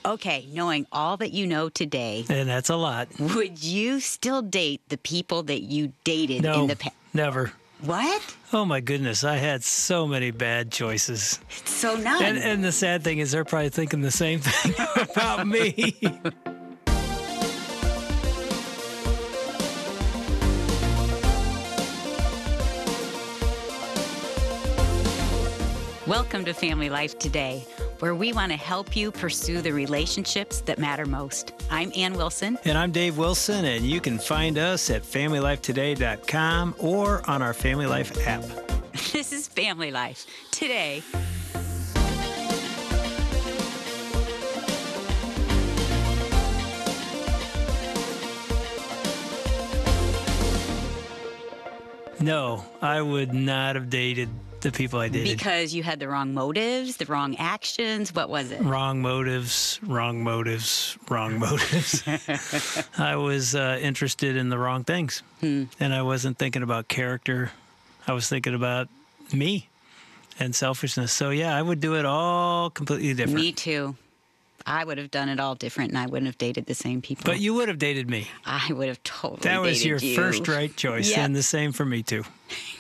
Okay, knowing all that you know today, And that's a lot. would you still date the people that you dated in the past? Never. What? Oh, my goodness. I had so many bad choices. So none. And the sad thing is they're probably thinking the same thing about me. Welcome to Family Life Today, where we want to help you pursue the relationships that matter most. I'm Ann Wilson. And I'm Dave Wilson, and you can find us at FamilyLifeToday.com or on our Family Life app. This is Family Life Today. No, I would not have dated the people I dated. Because you had the wrong motives, the wrong actions. What was it? Wrong motives, wrong motives, wrong motives. I was interested in the wrong things. And I wasn't thinking about character. I was thinking about me and selfishness. So, yeah, I would do it all completely different. Me too. I would have done it all different, and I wouldn't have dated the same people. But you would have dated me. I would have totally That was your dated you. first right choice, Yep. and the same for me, too.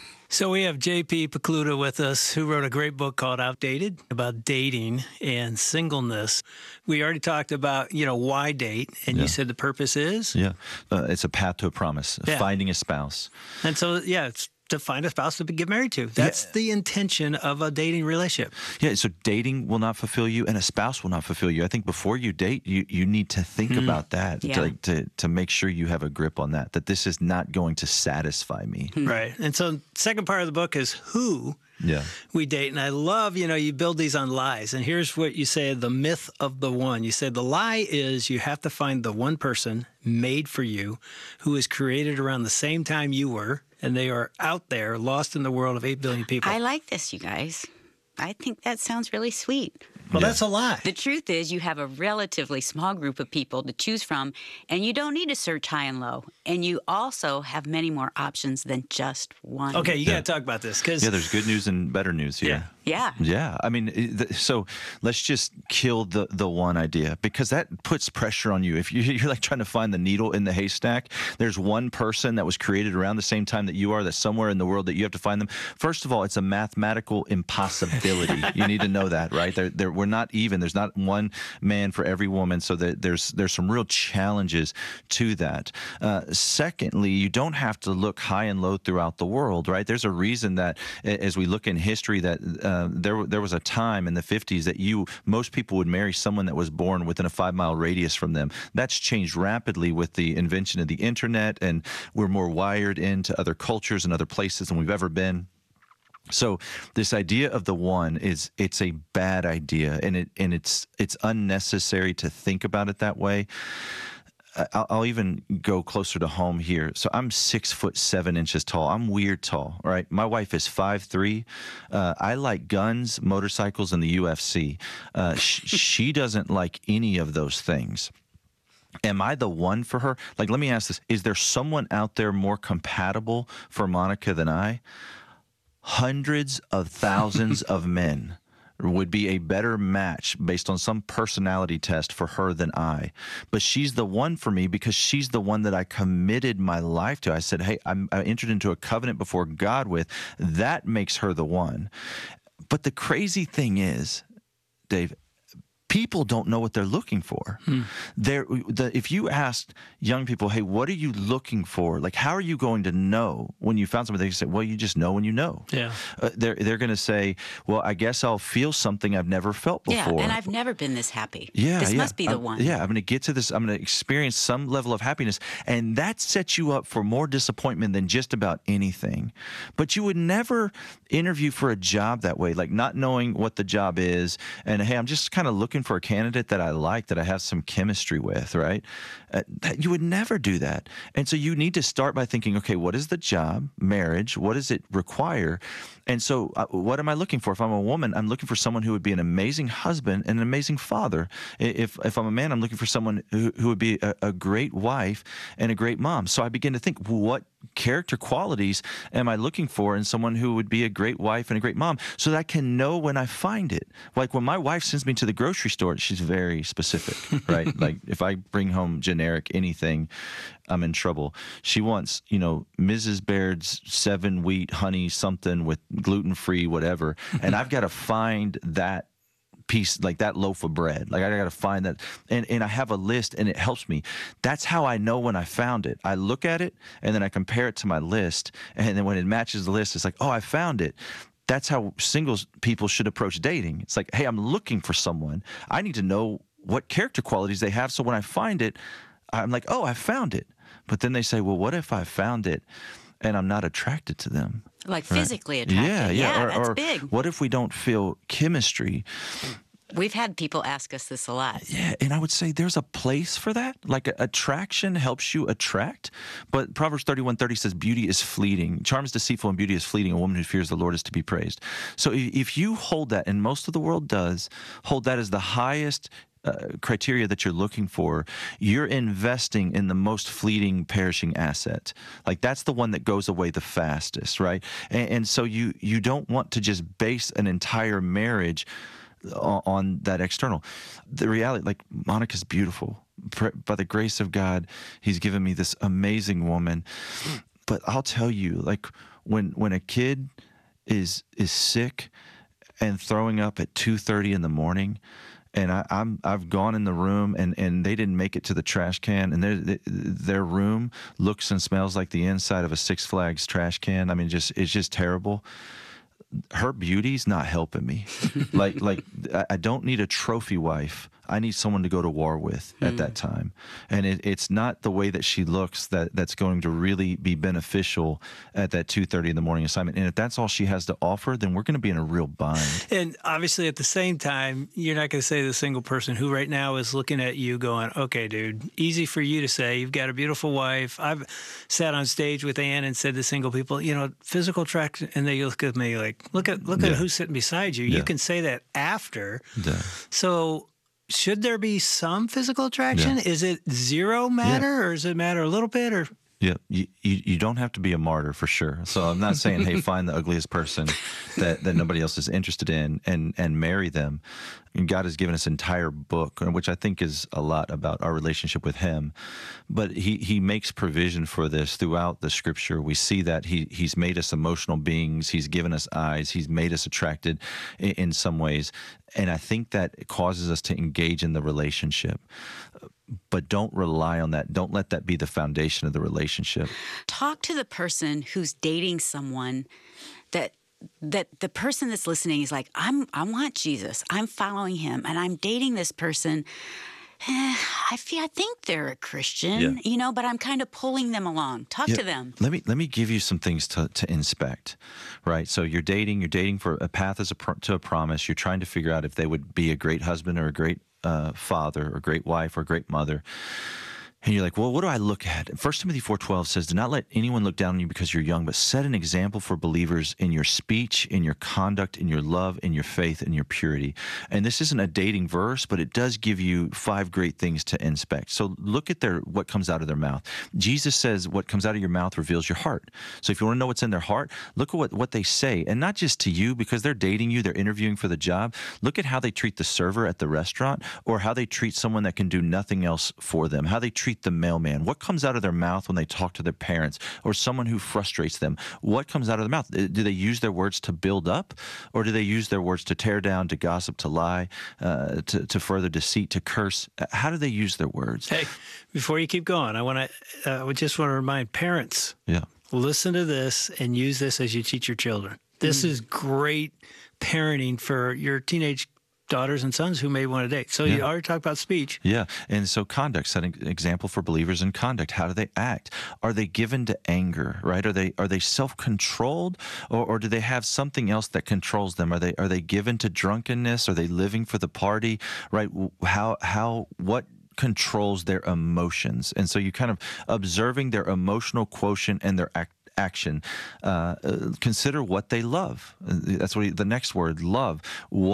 So we have J.P. Pokluda with us, who wrote a great book called Outdated about dating and singleness. We already talked about, why date, and you said the purpose is? Yeah, it's a path to a promise, finding a spouse. And so, it's to find a spouse to get married to. That's the intention of a dating relationship. Yeah, so dating will not fulfill you, and a spouse will not fulfill you. I think before you date, you need to think about that, to make sure you have a grip on that this is not going to satisfy me. Right. And so second part of the book is who we date. And I love, you build these on lies. And here's what you say, the myth of the one. You said the lie is you have to find the one person made for you who was created around the same time you were, and they are out there lost in the world of 8 billion people. I like this, you guys. I think that sounds really sweet. Well, that's a lie. The truth is you have a relatively small group of people to choose from, and you don't need to search high and low. And you also have many more options than just one. Okay, you got to talk about this. There's good news and better news here. Yeah. I mean, so let's just kill the one idea, because that puts pressure on you. If you're like trying to find the needle in the haystack, there's one person that was created around the same time that you are, that's somewhere in the world that you have to find them. First of all, it's a mathematical impossibility. You need to know that, right? We're not even. There's not one man for every woman, so that there's some real challenges to that. Secondly, you don't have to look high and low throughout the world, right? There's a reason that, as we look in history, that there was a time in the 50s that most people would marry someone that was born within a 5-mile radius from them. That's changed rapidly with the invention of the internet, and we're more wired into other cultures and other places than we've ever been. So this idea of the one it's a bad idea, and it's unnecessary to think about it that way. I'll even go closer to home here. So I'm 6'7" tall. I'm weird tall, right? My wife is 5'3". I like guns, motorcycles, and the UFC. She doesn't like any of those things. Am I the one for her? Like, let me ask this. Is there someone out there more compatible for Monica than I? Hundreds of thousands of men would be a better match based on some personality test for her than I. But she's the one for me because she's the one that I committed my life to. I said, hey, I entered into a covenant before God with. That makes her the one. But the crazy thing is, Dave, people don't know what they're looking for. If you asked young people, hey, what are you looking for? Like, how are you going to know when you found something? They say, well, you just know when you know. Yeah. They're going to say, well, I guess I'll feel something I've never felt before. Yeah, and I've never been this happy. Yeah, this must be the one. Yeah, I'm going to get to this. I'm going to experience some level of happiness. And that sets you up for more disappointment than just about anything. But you would never interview for a job that way, like not knowing what the job is. And, hey, I'm just kind of looking for a candidate that I like, that I have some chemistry with, right? You would never do that. And so you need to start by thinking, okay, what is the job, marriage? What does it require? And so what am I looking for? If I'm a woman, I'm looking for someone who would be an amazing husband and an amazing father. If I'm a man, I'm looking for someone who would be a great wife and a great mom. So I begin to think, what character qualities am I looking for in someone who would be a great wife and a great mom, so that I can know when I find it. Like when my wife sends me to the grocery store, she's very specific, right? Like if I bring home generic anything, I'm in trouble. She wants, Mrs. Baird's 7-wheat honey something with gluten-free whatever, and I've got to find that piece, like that loaf of bread. Like I got to find that, and I have a list, and it helps me. That's how I know when I found it. I look at it, and then I compare it to my list, and then when it matches the list, it's like, oh, I found it. That's how singles people should approach dating. It's like, hey, I'm looking for someone. I need to know what character qualities they have, so when I find it, I'm like, oh, I found it. But then they say, well, what if I found it and I'm not attracted to them? Like physically attracted. Yeah. That's big. What if we don't feel chemistry? We've had people ask us this a lot. Yeah, and I would say there's a place for that. Like attraction helps you attract, but Proverbs 31:30 says beauty is fleeting. Charm is deceitful and beauty is fleeting. A woman who fears the Lord is to be praised. So if you hold that, and most of the world does, hold that as the highest criteria that you're looking for, you're investing in the most fleeting, perishing asset. Like that's the one that goes away the fastest, right? And so you don't want to just base an entire marriage on that external. The reality, like Monica's beautiful. By the grace of God, He's given me this amazing woman. But I'll tell you, like when a kid is sick and throwing up at 2:30 in the morning, and I've gone in the room and they didn't make it to the trash can, and their room looks and smells like the inside of a Six Flags trash can. I mean, it's just terrible. Her beauty's not helping me. like I don't need a trophy wife. I need someone to go to war with at that time. And it's not the way that she looks that's going to really be beneficial at that 2:30 in the morning assignment. And if that's all she has to offer, then we're going to be in a real bind. And obviously at the same time, you're not going to say to the single person who right now is looking at you going, okay, dude, easy for you to say. You've got a beautiful wife. I've sat on stage with Ann and said to single people, physical attraction, and they look at me like, look at who's sitting beside you. You can say that after. So should there be some physical attraction? Is it zero matter, or does it matter a little bit? Or yeah, you don't have to be a martyr for sure. So I'm not saying, hey, find the ugliest person that nobody else is interested in and marry them. And God has given us an entire book, which I think is a lot about our relationship with Him. But He makes provision for this throughout the Scripture. We see that He's made us emotional beings. He's given us eyes. He's made us attracted in some ways. And I think that causes us to engage in the relationship. But don't rely on that. Don't let that be the foundation of the relationship. Talk to the person who's dating someone that the person that's listening is like, I want Jesus. I'm following Him, and I'm dating this person. I think they're a Christian, but I'm kind of pulling them along. Talk to them. Let me give you some things to inspect, right? So you're dating for a path to a promise. You're trying to figure out if they would be a great husband or a great father or great wife or great mother. And you're like, well, what do I look at? 1 Timothy 4:12 says, do not let anyone look down on you because you're young, but set an example for believers in your speech, in your conduct, in your love, in your faith, in your purity. And this isn't a dating verse, but it does give you 5 great things to inspect. So look at what comes out of their mouth. Jesus says what comes out of your mouth reveals your heart. So if you want to know what's in their heart, look at what they say. And not just to you, because they're dating you, they're interviewing for the job. Look at how they treat the server at the restaurant, or how they treat someone that can do nothing else for them, how they treat the mailman. What comes out of their mouth when they talk to their parents or someone who frustrates them? What comes out of their mouth? Do they use their words to build up, or do they use their words to tear down, to gossip, to lie, to further deceit, to curse? How do they use their words? Hey, before you keep going, I just want to remind parents, listen to this and use this as you teach your children. This is great parenting for your teenage daughters and sons who may want to date. So you already talked about speech. Yeah. And so conduct, setting an example for believers in conduct. How do they act? Are they given to anger, right? Are they self-controlled, or do they have something else that controls them? Are they given to drunkenness? Are they living for the party, right? What controls their emotions? And so you kind of observing their emotional quotient and their action. Consider what they love. That's what the next word, love. What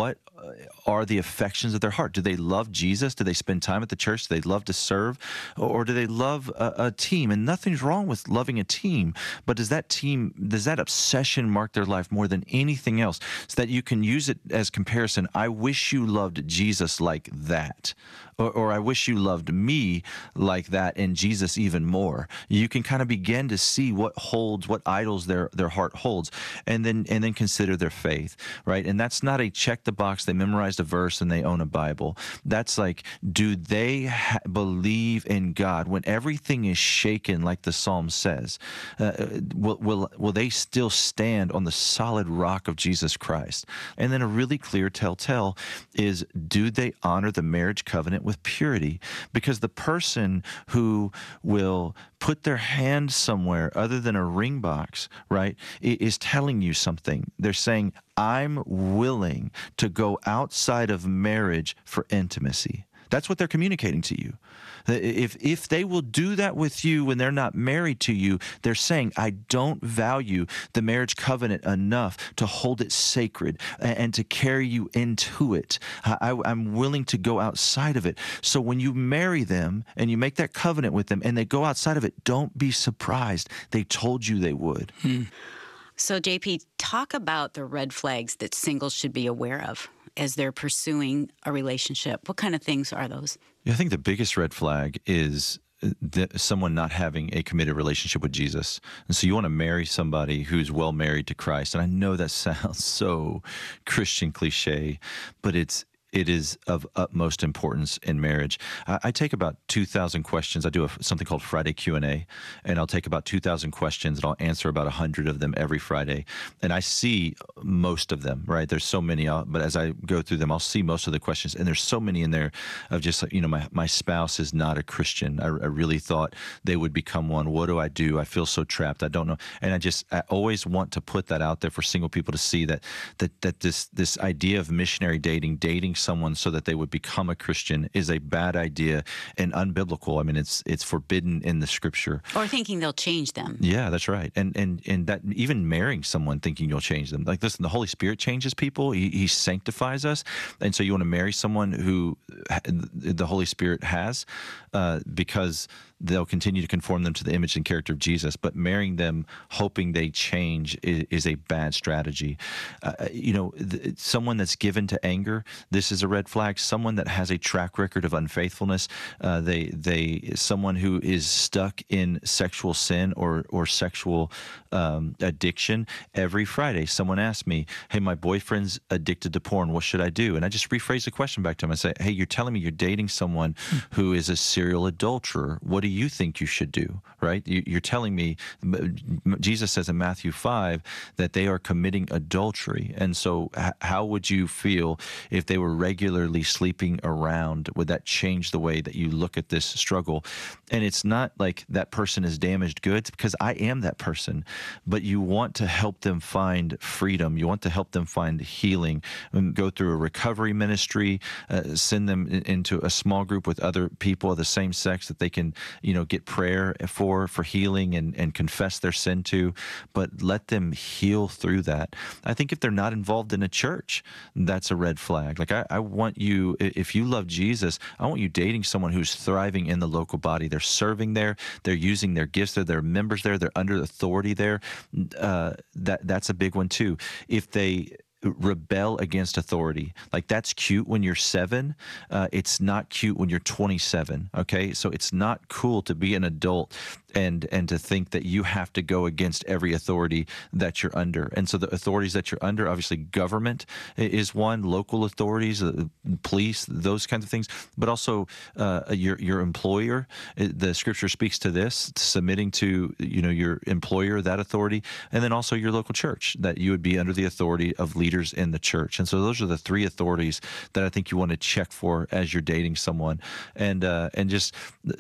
are the affections of their heart? Do they love Jesus? Do they spend time at the church? Do they love to serve? Or do they love a team? And nothing's wrong with loving a team, but does that obsession mark their life more than anything else, so that you can use it as comparison? I wish you loved Jesus like that. Or I wish you loved me like that, and Jesus even more. You can kind of begin to see what idols their heart holds, and then consider their faith, right? And that's not a check the box. They memorized a verse and they own a Bible. That's like, do they believe in God when everything is shaken, like the Psalm says? Will they still stand on the solid rock of Jesus Christ? And then a really clear telltale is, do they honor the marriage covenant with purity? Because the person who will put their hand somewhere other than a ring box, right, is telling you something. They're saying, I'm willing to go outside of marriage for intimacy. That's what they're communicating to you. If they will do that with you when they're not married to you, they're saying, I don't value the marriage covenant enough to hold it sacred and to carry you into it. I'm willing to go outside of it. So when you marry them and you make that covenant with them and they go outside of it, don't be surprised. They told you they would. So, JP, talk about the red flags that singles should be aware of as they're pursuing a relationship. What kind of things are those? Yeah, I think the biggest red flag is someone not having a committed relationship with Jesus. And so you want to marry somebody who's well married to Christ. And I know that sounds so Christian cliche, but it is of utmost importance in marriage. I take about 2,000 questions. I do something called Friday Q&A, and I'll take about 2,000 questions, and I'll answer about 100 of them every Friday. And I see most of them, right? There's so many, but as I go through them, I'll see most of the questions. And there's so many in there of just, my spouse is not a Christian. I really thought they would become one. What do? I feel so trapped. I don't know. And I always want to put that out there for single people to see that this idea of missionary dating someone so that they would become a Christian is a bad idea and unbiblical. I mean, it's forbidden in the Scripture. Or thinking they'll change them. Yeah, that's right. And that even marrying someone thinking you'll change them. Like, listen, the Holy Spirit changes people. He sanctifies us. And so you want to marry someone who the Holy Spirit has, because they'll continue to conform them to the image and character of Jesus. But marrying them hoping they change is a bad strategy. Someone that's given to anger, this is a red flag. Someone that has a track record of unfaithfulness, someone who is stuck in sexual sin or sexual addiction. Every Friday, someone asks me, hey, my boyfriend's addicted to porn. What should I do? And I just rephrase the question back to him and say, hey, you're telling me you're dating someone who is a serial adulterer. What do you think you should do, right? You're telling me, Jesus says in Matthew 5 that they are committing adultery. And so how would you feel if they were regularly sleeping around? Would that change the way that you look at this struggle? And it's not like that person is damaged goods, because I am that person, but you want to help them find freedom. You want to help them find healing, and go through a recovery ministry, send them into a small group with other people of the same sex that they can, get prayer for healing and confess their sin to, but let them heal through that. I think if they're not involved in a church, that's a red flag. Like, I want you, if you love Jesus, I want you dating someone who's thriving in the local body. They're serving there. They're using their gifts there. They're members there. They're under authority there. That's a big one too. If they rebel against authority, like, that's cute when you're 7. It's not cute when you're 27. Okay, so it's not cool to be an adult and to think that you have to go against every authority that you're under. And so the authorities that you're under, obviously government is one, local authorities, police, those kinds of things, but also your employer. The Scripture speaks to this, submitting to your employer, that authority, and then also your local church, that you would be under the authority of leaders in the church. And so those are the 3 authorities that I think you want to check for as you're dating someone. And just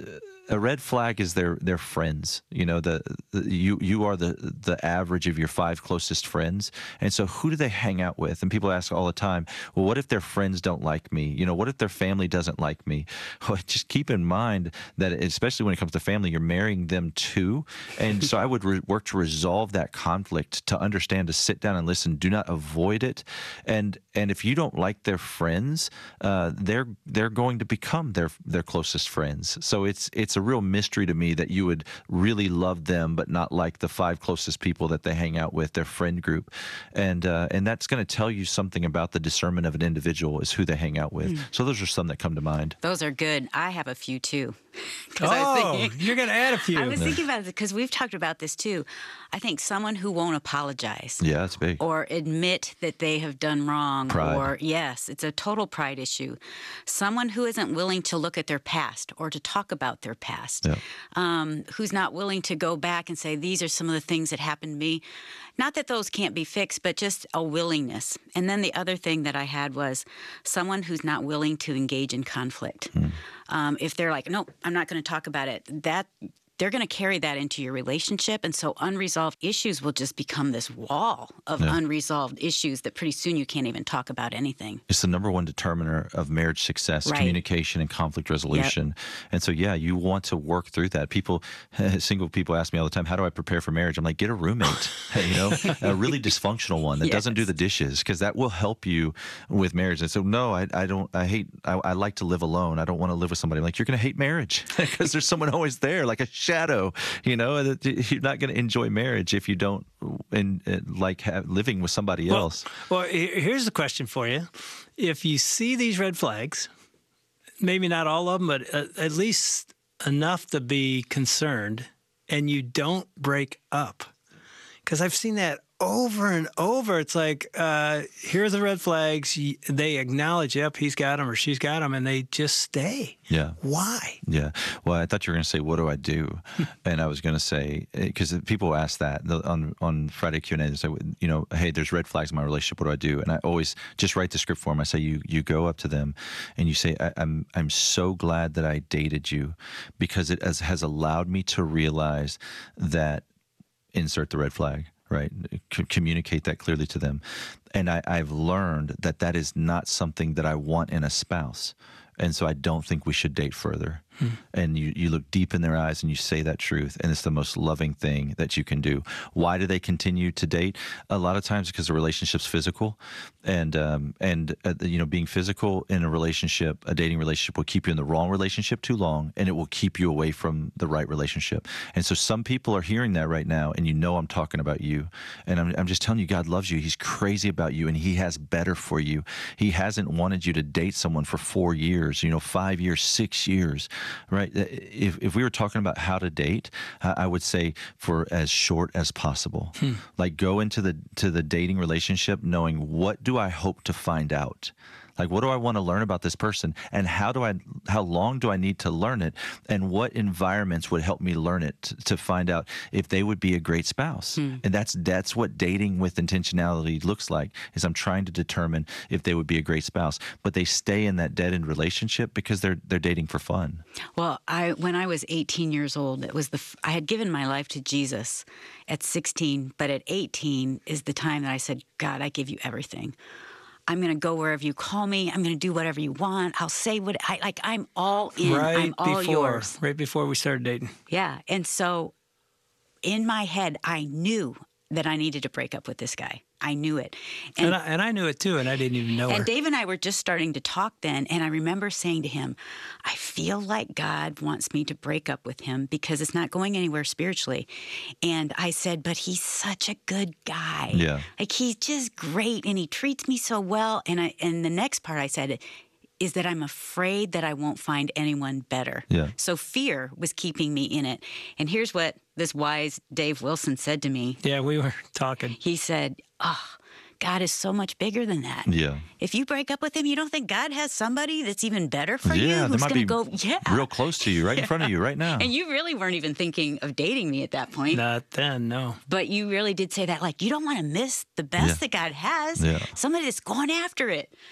a red flag is their friends. You know, you are the average of your 5 closest friends, and so who do they hang out with? And people ask all the time, well, what if their friends don't like me? You know, what if their family doesn't like me? Well, just keep in mind that, especially when it comes to family, you're marrying them too, and so I would work to resolve that conflict, to understand, to sit down and listen. Do not avoid it, and if you don't like their friends, they're going to become their closest friends. So it's a real mystery to me that you would really love them but not like the 5 closest people that they hang out with, their friend group, and that's going to tell you something about the discernment of an individual, is who they hang out with. So those are some that come to mind. Those are good. I have a few too. You're going to add a few. I was thinking about it because we've talked about this too. I think someone who won't apologize. Yeah, that's big. Or admit that they have done wrong. Pride. Or, yes, it's a total pride issue. Someone who isn't willing to look at their past or to talk about their past. Yeah. Who's not willing to go back and say, these are some of the things that happened to me. Not that those can't be fixed, but just a willingness. And then the other thing that I had was someone who's not willing to engage in conflict. If they're like, no, I'm not going to talk about it, they're going to carry that into your relationship. And so unresolved issues will just become this wall of unresolved issues that pretty soon you can't even talk about anything. It's the number one determiner of marriage success, communication and conflict resolution. Yep. And so, you want to work through that. Single people ask me all the time, how do I prepare for marriage? I'm like, get a roommate, a really dysfunctional one that doesn't do the dishes, because that will help you with marriage. And so, no, I like to live alone. I don't want to live with somebody. I'm like, you're going to hate marriage because there's someone always there, like a shadow, you're not going to enjoy marriage if you don't living with somebody else. Well, here's the question for you. If you see these red flags, maybe not all of them, but at least enough to be concerned, and you don't break up, because I've seen that over and over. It's like, here are the red flags. They acknowledge, yep, he's got them or she's got them, and they just stay. Yeah. Why? Yeah. Well, I thought you were going to say, what do I do? And I was going to say, because people ask that on Friday Q&A, they say, hey, there's red flags in my relationship. What do I do? And I always just write the script for them. I say, you go up to them and you say, I'm so glad that I dated you, because it has allowed me to realize that, insert the red flag. Right? Communicate that clearly to them. And I've learned that is not something that I want in a spouse. And so I don't think we should date further. And you look deep in their eyes and you say that truth, and it's the most loving thing that you can do. Why do they continue to date? A lot of times because the relationship's physical, and being physical in a relationship, a dating relationship, will keep you in the wrong relationship too long, and it will keep you away from the right relationship. And so some people are hearing that right now, and I'm talking about you, and I'm just telling you, God loves you. He's crazy about you, and He has better for you. He hasn't wanted you to date someone for 4 years, 5 years, 6 years. Right? If we were talking about how to date, I would say for as short as possible. Like, go into the dating relationship knowing, what do I hope to find out? Like, what do I want to learn about this person, and how long do I need to learn it, and what environments would help me learn it to find out if they would be a great spouse? And that's what dating with intentionality looks like, is I'm trying to determine if they would be a great spouse, but they stay in that dead-end relationship because they're dating for fun. Well, when I was 18 years old, I had given my life to Jesus at 16, but at 18 is the time that I said, God, I give you everything. I'm going to go wherever you call me. I'm going to do whatever you want. I'll say what I'm all in. I'm all yours. Right before we started dating. Yeah. And so in my head, I knew that I needed to break up with this guy. I knew it. And I knew it too, and I didn't even know her. And Dave and I were just starting to talk then, and I remember saying to him, I feel like God wants me to break up with him because it's not going anywhere spiritually. And I said, but he's such a good guy. Yeah. Like, he's just great, and he treats me so well. And the next part I said is that I'm afraid that I won't find anyone better. Yeah. So fear was keeping me in it. And here's what this wise Dave Wilson said to me. Yeah, we were talking. He said, God is so much bigger than that. Yeah. If you break up with him, you don't think God has somebody that's even better for you? Yeah, who's there might be go, real close to you, right in front of you right now. And you really weren't even thinking of dating me at that point. Not then, no. But you really did say that, like, you don't want to miss the best that God has. Yeah. Somebody that's going after it.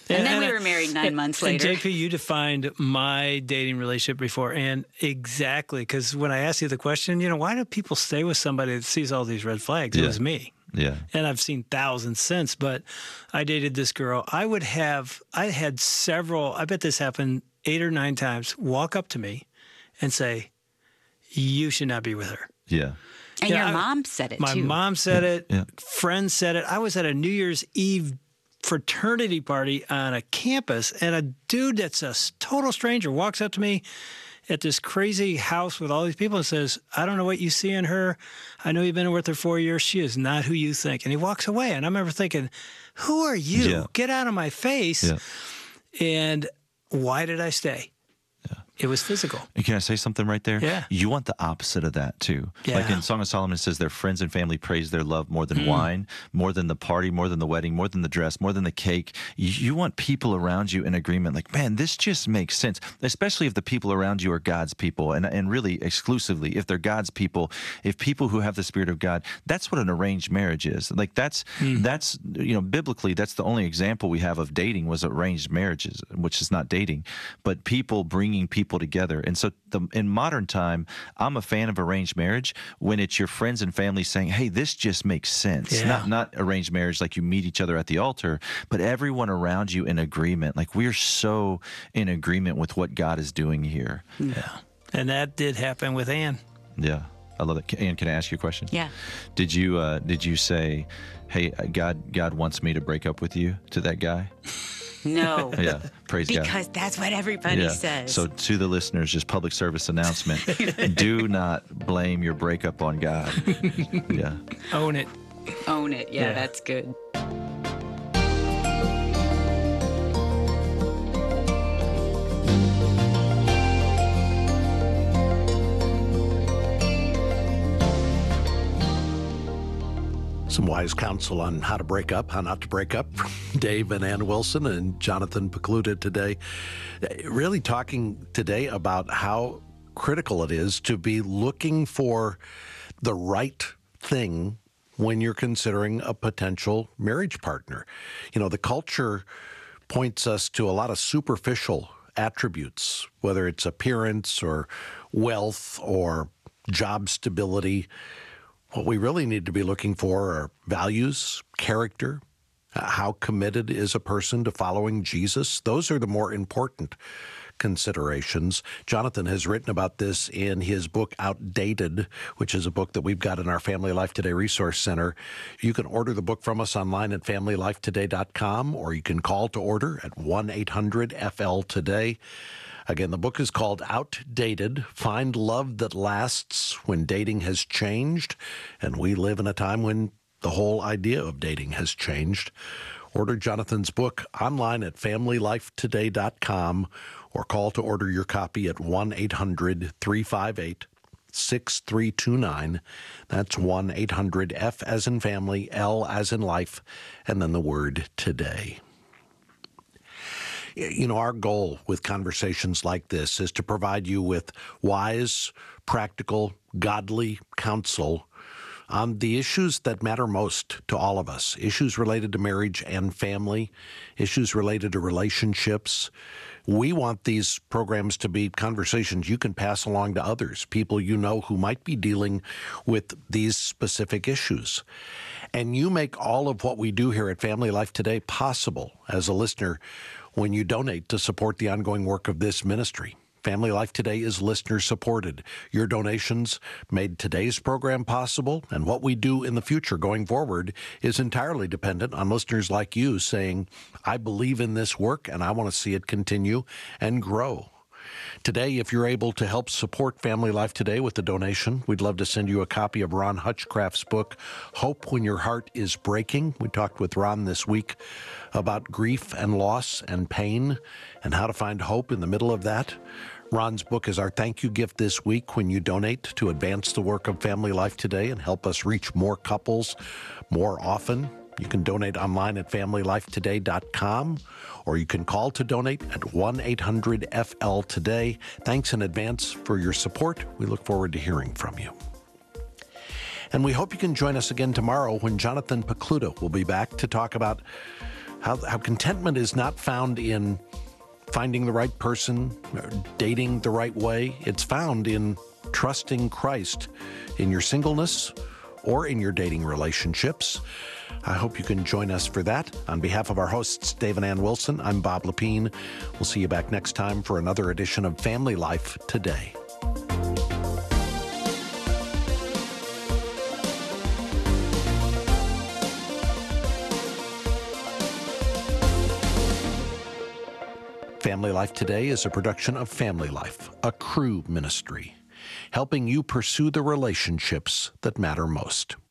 And then we were married 9 months later. And JP, you defined my dating relationship before, and exactly, because when I asked you the question, why do people stay with somebody that sees all these red flags? It was me. Yeah. And I've seen thousands since, but I dated this girl. I had several, I bet this happened 8 or 9 times, walk up to me and say, you should not be with her. Yeah. And your mom said it, too. My mom said it. Yeah. Friends said it. I was at a New Year's Eve fraternity party on a campus, and a dude that's a total stranger walks up to me at this crazy house with all these people and says, I don't know what you see in her. I know you've been with her 4 years. She is not who you think. And he walks away. And I remember thinking, who are you? Yeah. Get out of my face. Yeah. And why did I stay? It was physical. And can I say something right there? Yeah. You want the opposite of that, too. Yeah. Like in Song of Solomon, it says their friends and family praise their love more than wine, more than the party, more than the wedding, more than the dress, more than the cake. You want people around you in agreement. Like, man, this just makes sense, especially if the people around you are God's people, and really exclusively if they're God's people, if people who have the Spirit of God. That's what an arranged marriage is. Like that's biblically, that's the only example we have of dating was arranged marriages, which is not dating, but people bringing people together. And so in modern time, I'm a fan of arranged marriage when it's your friends and family saying, hey, this just makes sense. Yeah. Not arranged marriage like you meet each other at the altar, but everyone around you in agreement. Like we're so in agreement with what God is doing here. Yeah. And that did happen with Ann. Yeah. I love it. Ann, can I ask you a question? Yeah. Did you say, hey, God wants me to break up with you to that guy? No. Yeah, praise God. Because that's what everybody says. So to the listeners, just public service announcement, do not blame your breakup on God. Yeah. Own it. Own it. Yeah, that's good. Some wise counsel on how to break up, how not to break up. Dave and Ann Wilson and Jonathan Pokluda today. Really talking today about how critical it is to be looking for the right thing when you're considering a potential marriage partner. The culture points us to a lot of superficial attributes, whether it's appearance or wealth or job stability. What we really need to be looking for are values, character, how committed is a person to following Jesus. Those are the more important considerations. Jonathan has written about this in his book, Outdated, which is a book that we've got in our Family Life Today Resource Center. You can order the book from us online at FamilyLifeToday.com, or you can call to order at 1-800-FL-TODAY. Again, the book is called Outdated, Find Love That Lasts When Dating Has Changed. And we live in a time when the whole idea of dating has changed. Order Jonathan's book online at FamilyLifeToday.com or call to order your copy at 1-800-358-6329. That's 1-800-F as in family, L as in life, and then the word today. Our goal with conversations like this is to provide you with wise, practical, godly counsel on the issues that matter most to all of us, issues related to marriage and family, issues related to relationships. We want these programs to be conversations you can pass along to others, people you know who might be dealing with these specific issues. And you make all of what we do here at Family Life Today possible as a listener when you donate to support the ongoing work of this ministry. Family Life Today is listener-supported. Your donations made today's program possible, and what we do in the future going forward is entirely dependent on listeners like you saying, I believe in this work, and I want to see it continue and grow. Today, if you're able to help support Family Life Today with a donation, we'd love to send you a copy of Ron Hutchcraft's book, Hope When Your Heart Is Breaking. We talked with Ron this week about grief and loss and pain and how to find hope in the middle of that. Ron's book is our thank you gift this week when you donate to advance the work of Family Life Today and help us reach more couples more often. You can donate online at FamilyLifeToday.com, or you can call to donate at 1-800-FL-TODAY. Thanks in advance for your support. We look forward to hearing from you. And we hope you can join us again tomorrow when Jonathan Pokluda will be back to talk about how contentment is not found in finding the right person, dating the right way. It's found in trusting Christ in your singleness or in your dating relationships. I hope you can join us for that. On behalf of our hosts, Dave and Ann Wilson, I'm Bob Lepine. We'll see you back next time for another edition of Family Life Today. Family Life Today is a production of Family Life, a Cru ministry, helping you pursue the relationships that matter most.